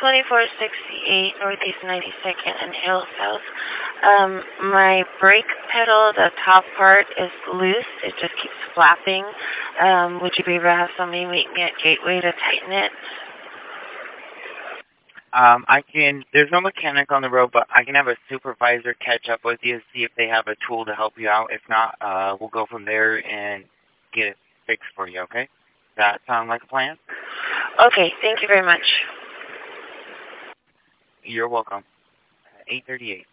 2468 Northeast 92nd and Hill South. My brake pedal, the top part is loose. It just keeps flapping. Would you be able to have somebody meet me at Gateway to tighten it? There's no mechanic on the road, but I can have a supervisor catch up with you, see if they have a tool to help you out. If not, we'll go from there and get it fixed for you, okay? Does that sound like a plan? Okay, thank you very much. You're welcome. 838.